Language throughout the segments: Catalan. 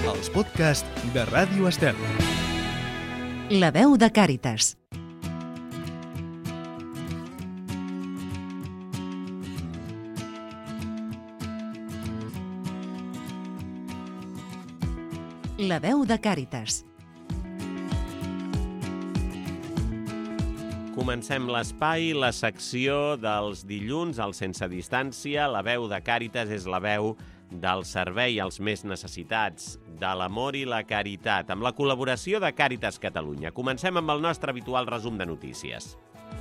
els podcasts de Ràdio Estel. La veu de Càritas. La veu de Càritas. Comencem l'espai, la secció dels dilluns al Sense Distància. La veu de Càritas és la veu del servei als més necessitats, de l'amor i la caritat, amb la col·laboració de Càritas Catalunya. Comencem amb el nostre habitual resum de notícies.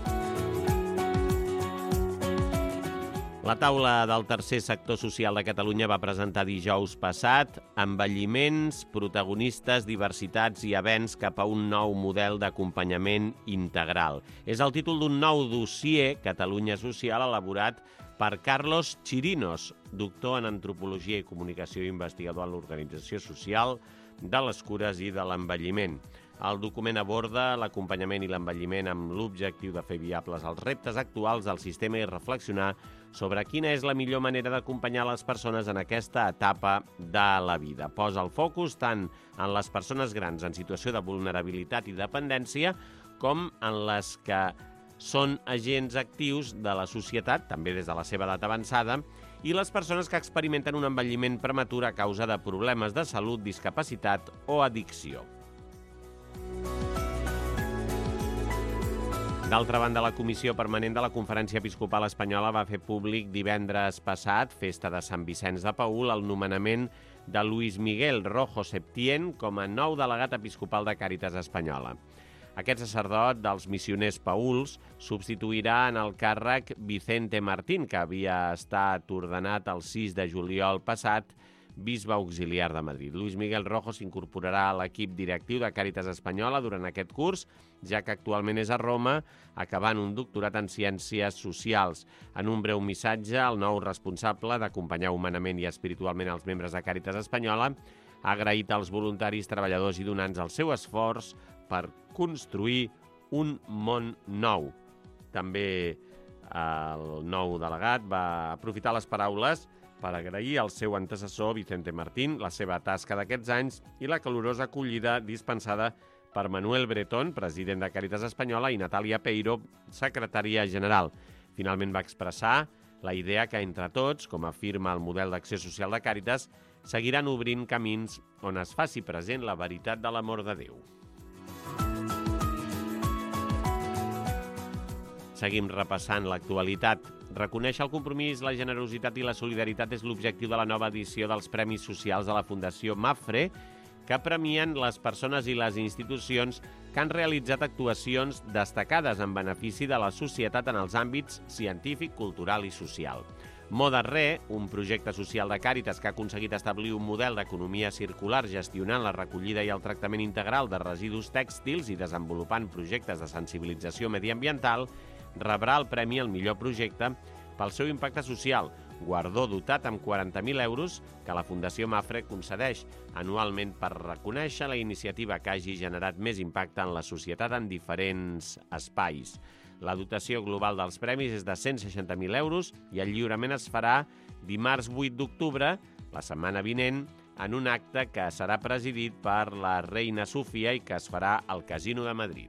La taula del tercer sector social de Catalunya va presentar dijous passat envelliments, protagonistes, diversitats i avenç cap a un nou model d'acompanyament integral. És el títol d'un nou dossier, Catalunya Social, elaborat per Carlos Chirinos, doctor en Antropologia i Comunicació i investigador en l'Organització Social de les Cures i de l'Envelliment. El document aborda l'acompanyament i l'envelliment amb l'objectiu de fer viables els reptes actuals del sistema i reflexionar sobre quina és la millor manera d'acompanyar les persones en aquesta etapa de la vida. Posa el focus tant en les persones grans en situació de vulnerabilitat i dependència com en les que són agents actius de la societat, també des de la seva edat avançada, i les persones que experimenten un envelliment prematur a causa de problemes de salut, discapacitat o addicció. D'altra banda, la Comissió Permanent de la Conferència Episcopal Espanyola va fer públic divendres passat, festa de Sant Vicenç de Paül, el nomenament de Luis Miguel Rojo Septién com a nou delegat episcopal de Càritas Espanyola. Aquest sacerdot dels missioners paüls substituirà en el càrrec Vicente Martín, que havia estat ordenat el 6 de juliol passat bisbe auxiliar de Madrid. Luis Miguel Rojo s'incorporarà a l'equip directiu de Càritas Espanyola durant aquest curs, ja que actualment és a Roma, acabant un doctorat en Ciències Socials. En un breu missatge, el nou responsable d'acompanyar humanament i espiritualment els membres de Càritas Espanyola ha agraït als voluntaris, treballadors i donants el seu esforç per construir un món nou. També el nou delegat va aprofitar les paraules per agrair al seu antecessor, Vicente Martín, la seva tasca d'aquests anys i la calorosa acollida dispensada per Manuel Bretón, president de Càritas Espanyola, i Natàlia Peiro, secretària general. Finalment va expressar la idea que entre tots, com afirma el model d'acció social de Càritas, seguiran obrint camins on es faci present la veritat de l'amor de Déu. Seguim repassant l'actualitat. Reconèixer el compromís, la generositat i la solidaritat és l'objectiu de la nova edició dels Premis Socials de la Fundació Mapfre, que premien les persones i les institucions que han realitzat actuacions destacades en benefici de la societat en els àmbits científic, cultural i social. Moda Re, un projecte social de Càritas que ha aconseguit establir un model d'economia circular gestionant la recollida i el tractament integral de residus tèxtils i desenvolupant projectes de sensibilització mediambiental, rebrà el premi al millor projecte pel seu impacte social, guardó dotat amb 40.000 euros que la Fundació Mapfre concedeix anualment per reconèixer la iniciativa que hagi generat més impacte en la societat en diferents espais. La dotació global dels premis és de 160.000 euros i el lliurament es farà dimarts 8 d'octubre, la setmana vinent, en un acte que serà presidit per la reina Sofia i que es farà al Casino de Madrid.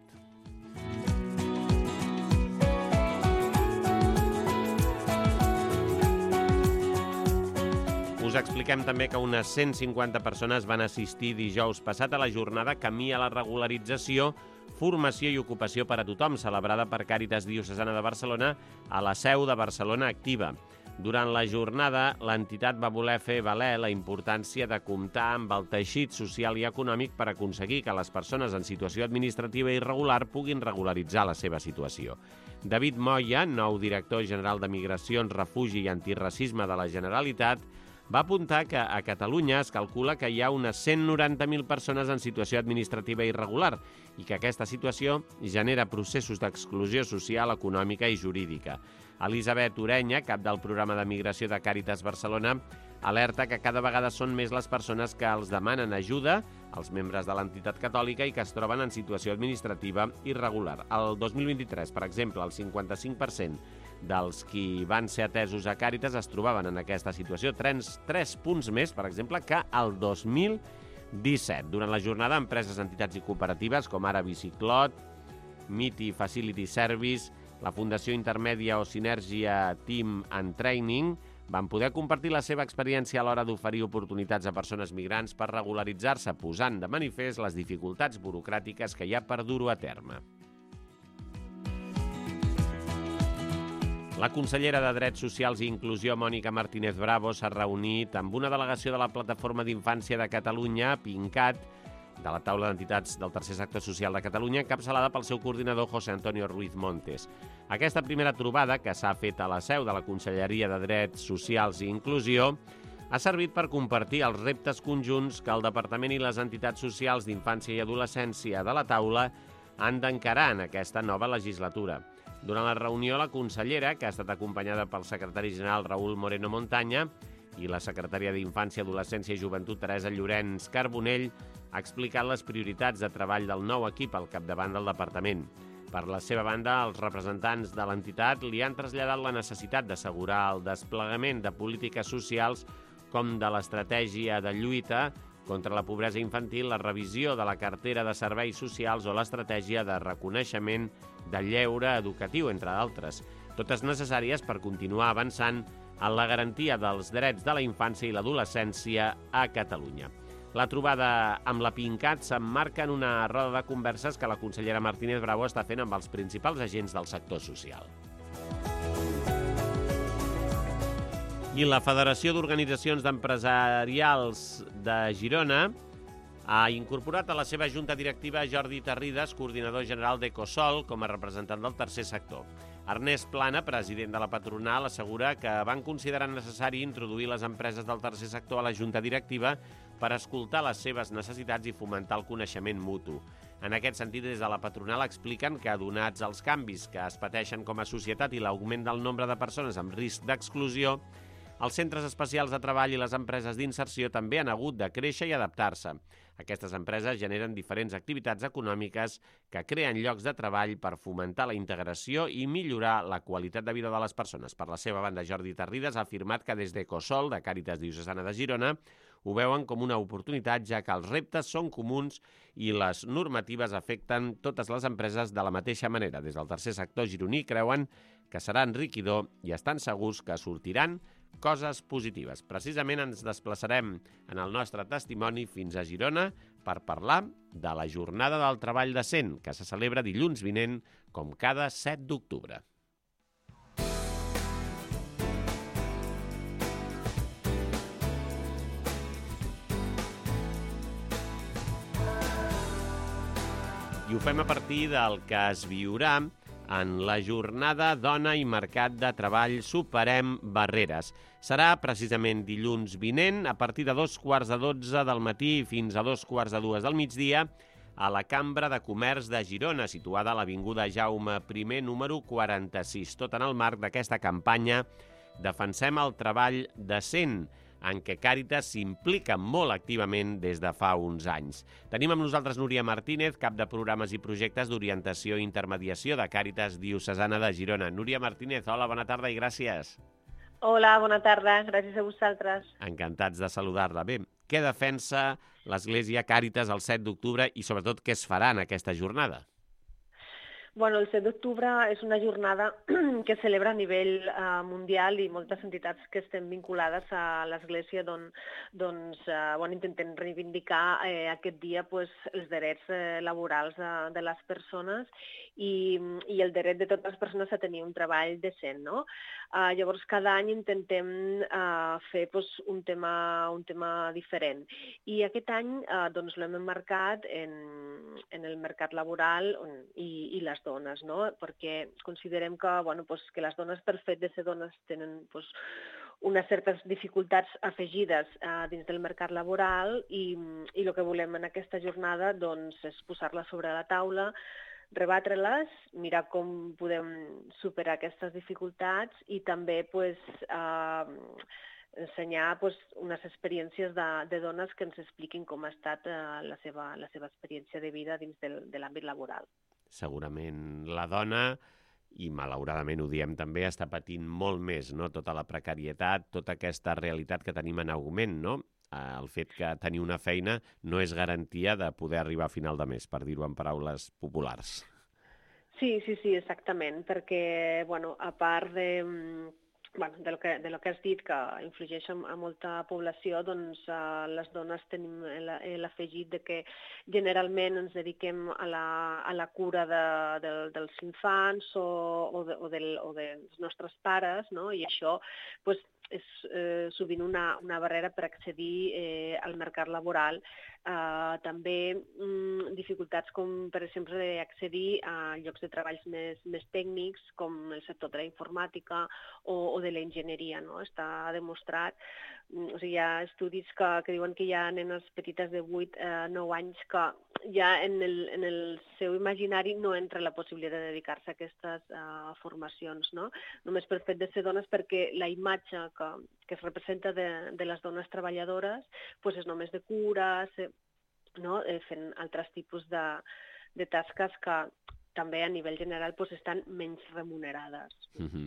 Us expliquem també que unes 150 persones van assistir dijous passat a la jornada Camí a la regularització, formació i ocupació per a tothom, celebrada per Càritas Diocesana de Barcelona a la seu de Barcelona Activa. Durant la jornada, l'entitat va voler fer valer la importància de comptar amb el teixit social i econòmic per aconseguir que les persones en situació administrativa irregular puguin regularitzar la seva situació. David Moya, nou director general de Migracions, Refugi i Antiracisme de la Generalitat, va apuntar que a Catalunya es calcula que hi ha unes 190.000 persones en situació administrativa irregular i que aquesta situació genera processos d'exclusió social, econòmica i jurídica. Elisabet Orenya, cap del programa de migració de Càritas Barcelona, alerta que cada vegada són més les persones que els demanen ajuda als membres de l'entitat catòlica i que es troben en situació administrativa irregular. El 2023, per exemple, el 55% dels qui van ser atesos a Càritas es trobaven en aquesta situació, 3 punts més, per exemple, que el 2022. 17. Durant la jornada, empreses, entitats i cooperatives, com ara Biciclot, MITI Facility Service, la Fundació Intermèdia o Sinergia Team and Training, van poder compartir la seva experiència a l'hora d'oferir oportunitats a persones migrants per regularitzar-se, posant de manifest les dificultats burocràtiques que hi ha per dur-ho a terme. La consellera de Drets Socials i Inclusió, Mònica Martínez Bravo, s'ha reunit amb una delegació de la Plataforma d'Infància de Catalunya, PINCAT, de la taula d'entitats del Tercer Sector Social de Catalunya, encapçalada pel seu coordinador José Antonio Ruiz Montes. Aquesta primera trobada, que s'ha fet a la seu de la Conselleria de Drets Socials i Inclusió, ha servit per compartir els reptes conjunts que el Departament i les entitats socials d'Infància i Adolescència de la taula han d'encarar en aquesta nova legislatura. Durant la reunió, la consellera, que ha estat acompanyada pel secretari general Raúl Moreno Montaña i la secretària d'Infància, Adolescència i Joventut, Teresa Llorenç Carbonell, ha explicat les prioritats de treball del nou equip al capdavant del departament. Per la seva banda, els representants de l'entitat li han traslladat la necessitat d'assegurar el desplegament de polítiques socials com de l'estratègia de lluita contra la pobresa infantil, la revisió de la cartera de serveis socials o l'estratègia de reconeixement del lleure educatiu, entre d'altres, totes necessàries per continuar avançant en la garantia dels drets de la infància i l'adolescència a Catalunya. La trobada amb la PINCAT s'emmarca en una roda de converses que la consellera Martínez Bravo està fent amb els principals agents del sector social. I la Federació d'Organitzacions d'Empresarials de Girona ha incorporat a la seva junta directiva Jordi Tarrides, coordinador general d'Ecosol, com a representant del tercer sector. Ernest Plana, president de la patronal, assegura que van considerar necessari introduir les empreses del tercer sector a la junta directiva per escoltar les seves necessitats i fomentar el coneixement mutu. En aquest sentit, des de la patronal expliquen que, donats els canvis que es pateixen com a societat i l'augment del nombre de persones amb risc d'exclusió, els centres especials de treball i les empreses d'inserció també han hagut de créixer i adaptar-se. Aquestes empreses generen diferents activitats econòmiques que creen llocs de treball per fomentar la integració i millorar la qualitat de vida de les persones. Per la seva banda, Jordi Tarrides ha afirmat que des d'Ecosol, de Càritas Diocesana de Girona, ho veuen com una oportunitat, ja que els reptes són comuns i les normatives afecten totes les empreses de la mateixa manera. Des del tercer sector gironí creuen que serà enriquidor i estan segurs que sortiran coses positives. Precisament ens desplaçarem en el nostre testimoni fins a Girona per parlar de la Jornada del Treball Decent, que se celebra dilluns vinent, com cada 7 d'octubre. I ho fem a partir del que es viurà en la jornada Dona i Mercat de Treball Superem Barreres. Serà precisament dilluns vinent, a partir de 2:15 del matí fins a 2:45 del migdia, a la Cambra de Comerç de Girona, situada a l'Avinguda Jaume I, número 46, tot en el marc d'aquesta campanya Defensem el treball decent, en què Càritas s'implica molt activament des de fa uns anys. Tenim amb nosaltres Núria Martínez, cap de programes i projectes d'orientació i intermediació de Càritas Diocesana de Girona. Núria Martínez, hola, bona tarda i gràcies. Hola, bona tarda, gràcies a vosaltres. Encantats de saludar-la. Bé, què defensa l'Església Càritas el 7 d'octubre i sobretot què es farà en aquesta jornada? Bueno, el 7 d'octubre és una jornada que es celebra a nivell mundial i moltes entitats que estem vinculades a l'Església intentem reivindicar aquest dia els drets laborals de les persones i el dret de totes les persones a tenir un treball decent, no? Llavors, cada any intentem fer un tema diferent. I aquest any l'hem emmarcat en el mercat laboral i les dones, no? Perquè considerem que les dones, per fet de ser dones, tenen unes certes dificultats afegides dins del mercat laboral i el que volem en aquesta jornada és posar-les sobre la taula, rebatre-les, mirar com podem superar aquestes dificultats i també ensenyar unes experiències de dones que ens expliquin com ha estat la seva experiència de vida dins de l'àmbit laboral. Segurament la dona, i malauradament ho diem també, està patint molt més, no? Tota la precarietat, tota aquesta realitat que tenim en augment, no? el fet que tenir una feina no és garantia de poder arribar a final de mes, per dir-ho en paraules populars. Sí, exactament, perquè, a part de lo que has dit, que infligeix a molta població, doncs les dones tenim l'afegit de que generalment ens dediquem a la cura dels infants o dels nostres pares, no? I això és sovint una barrera per accedir al mercat laboral. També dificultats com, per exemple, accedir a llocs de treballs més tècnics, com el sector de la informàtica o de l'enginyeria, no? Està demostrat, hi ha estudis que diuen que hi ha nenes petites de 8-9 anys que ja en el seu imaginari no entra la possibilitat de dedicar-se a aquestes formacions, no? Només per fet de ser dones, perquè la imatge que es representa de les dones treballadores és només de cures, no? Fent altres tipus de tasques que també a nivell general estan menys remunerades.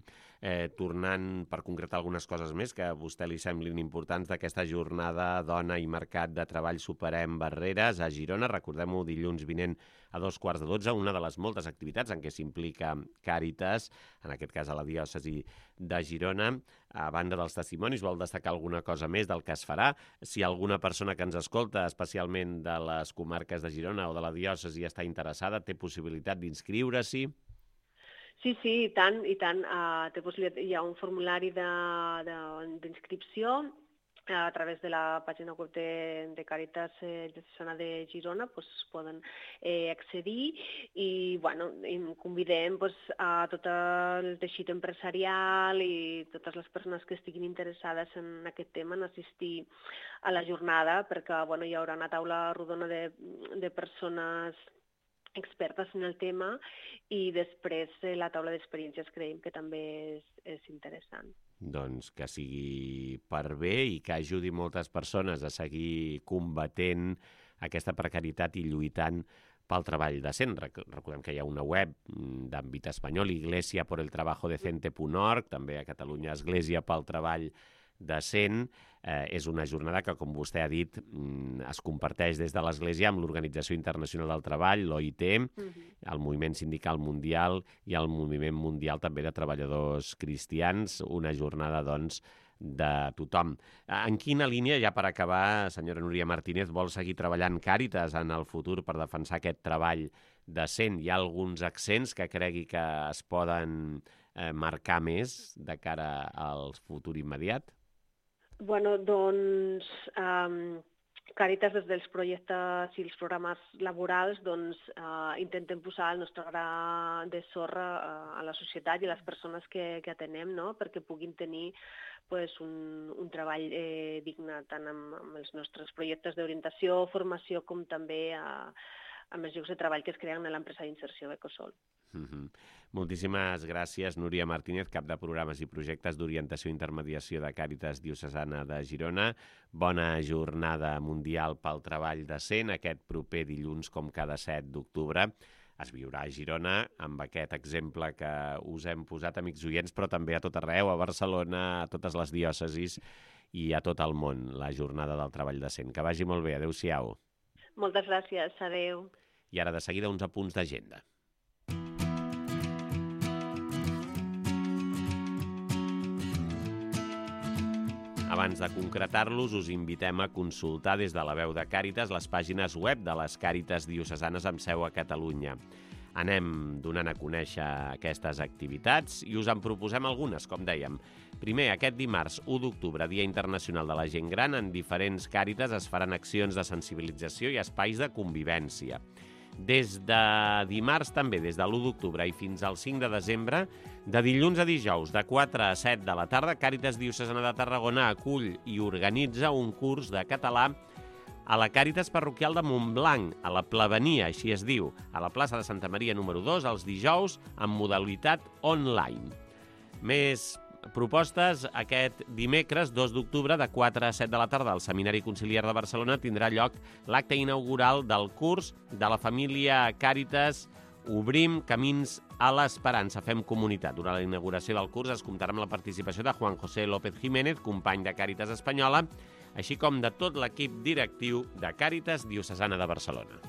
Tornant per concretar algunes coses més que a vostè li semblin importants d'aquesta jornada Dona i Mercat de Treball Superem Barreres a Girona, recordem-ho, dilluns vinent a 11:15, una de les moltes activitats en què s'implica Càritas, en aquest cas a la diòcesi de Girona. A banda dels testimonis, vol destacar alguna cosa més del que es farà? Si alguna persona que ens escolta, especialment de les comarques de Girona o de la diòcesi, està interessada, té possibilitat d'inscriure-s'hi? Sí, i tant. Té possibilitat. Hi ha un formulari d'inscripció a través de la pàgina web de Càritas Diocesana de Girona, poden accedir i convidem a tot el teixit empresarial i totes les persones que estiguin interessades en aquest tema en assistir a la jornada, perquè hi haurà una taula rodona de persones expertes en el tema i després la taula d'experiències creiem que també és interessant. Doncs que sigui per bé i que ajudi moltes persones a seguir combatent aquesta precarietat i lluitant pel treball decent. Recordem que hi ha una web d'àmbit espanyol, iglesiaporeltrabajodecente.org, també a Catalunya Església pel Treball Decent. És una jornada que, com vostè ha dit, es comparteix des de l'Església amb l'Organització Internacional del Treball, l'OIT, el Moviment Sindical Mundial i el Moviment Mundial també de Treballadors Cristians. Una jornada, doncs, de tothom. En quina línia, ja per acabar, senyora Núria Martínez, vol seguir treballant Càritas en el futur per defensar aquest treball decent? Hi ha alguns accents que cregui que es poden marcar més de cara al futur immediat? Doncs Càritas, des dels projectes i els programes laborals, intentem posar el nostre gra de sorra a la societat i a les persones que atenem, no? Perquè puguin tenir un treball digne tant amb els nostres projectes d'orientació, formació, com també amb els llocs de treball que es creen a l'empresa d'inserció Ecosol. Moltíssimes gràcies, Núria Martínez, cap de programes i projectes d'orientació i intermediació de Càritas Diocesana de Girona. Bona jornada mundial pel treball decent, aquest proper dilluns, com cada 7 d'octubre. Es viurà a Girona, amb aquest exemple que us hem posat, amics oients, però també a tot arreu, a Barcelona, a totes les diòcesis i a tot el món, la jornada del treball decent. Que vagi molt bé, adéu-siau. Moltes gràcies, adéu. I ara de seguida uns apunts d'agenda. Abans de concretar-los, us invitem a consultar des de la veu de Càritas les pàgines web de les Càritas diocesanes amb seu a Catalunya. Anem donant a conèixer aquestes activitats i us en proposem algunes, com dèiem. Primer, aquest dimarts 1 d'octubre, Dia Internacional de la Gent Gran, en diferents Càritas es faran accions de sensibilització i espais de convivència. Des de dimarts també, des de l'1 d'octubre i fins al 5 de desembre, de dilluns a dijous, de 4 a 7 de la tarda, Càritas Diocesana de Tarragona acull i organitza un curs de català a la Càritas Parroquial de Montblanc, a la Plebania, així es diu, a la plaça de Santa Maria número 2, els dijous, en modalitat online. Més propostes, aquest dimecres, 2 d'octubre, de 4 a 7 de la tarda, al Seminari Conciliar de Barcelona tindrà lloc l'acte inaugural del curs de la família Càritas Obrim Camins a l'Esperança, fem comunitat. Durant la inauguració del curs es comptarà amb la participació de Juan José López Jiménez, company de Càritas Espanyola, així com de tot l'equip directiu de Càritas Diocesana de Barcelona.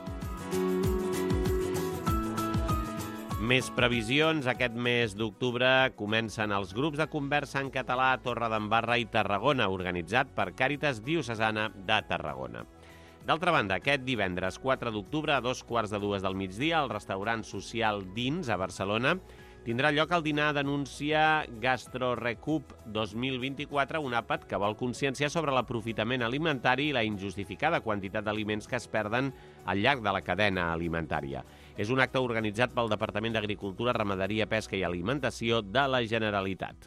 Més previsions. Aquest mes d'octubre comencen els grups de conversa en català a Torredembarra i Tarragona, organitzat per Càritas Diocesana de Tarragona. D'altra banda, aquest divendres 4 d'octubre a 2:15 del migdia, al restaurant social Dins, a Barcelona, tindrà lloc el dinar d'anúncia GastroRecup 2024, un àpat que vol conscienciar sobre l'aprofitament alimentari i la injustificada quantitat d'aliments que es perden al llarg de la cadena alimentària. És un acte organitzat pel Departament d'Agricultura, Ramaderia, Pesca i Alimentació de la Generalitat.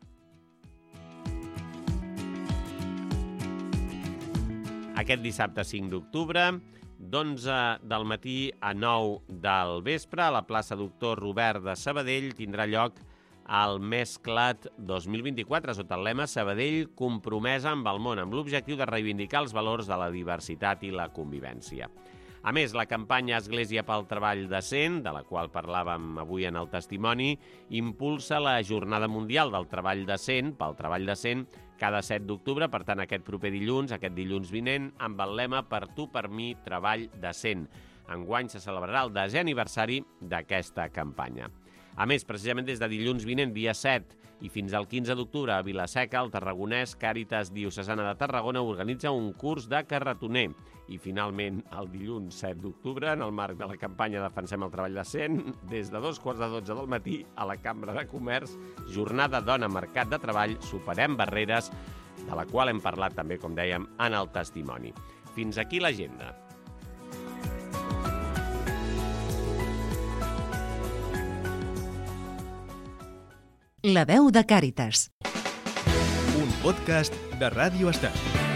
Aquest dissabte 5 d'octubre, d'11 del matí a 9 del vespre, a la plaça Doctor Robert de Sabadell, tindrà lloc el Mesclat 2024, sota el lema Sabadell compromesa amb el món, amb l'objectiu de reivindicar els valors de la diversitat i la convivència. A més, la campanya Església pel Treball Decent, de la qual parlàvem avui en el testimoni, impulsa la Jornada Mundial del Treball Decent, pel Treball Decent, cada 7 d'octubre, per tant, aquest proper dilluns, aquest dilluns vinent, amb el lema Per tu, per mi, treball decent. Enguany se celebrarà el 10è aniversari d'aquesta campanya. A més, precisament des de dilluns vinent, dia 7, i fins al 15 d'octubre, a Vila-seca, el tarragonès Càritas Diocesana de Tarragona organitza un curs de carretoner. I finalment, el dilluns 7 d'octubre, en el marc de la campanya Defensem el treball decent, des de 2:15 del matí, a la Cambra de Comerç, jornada Dona Mercat de Treball, Superem Barreres, de la qual hem parlat també, com dèiem, en el testimoni. Fins aquí l'agenda. La veu de Càritas. Un podcast de Ràdio Estel.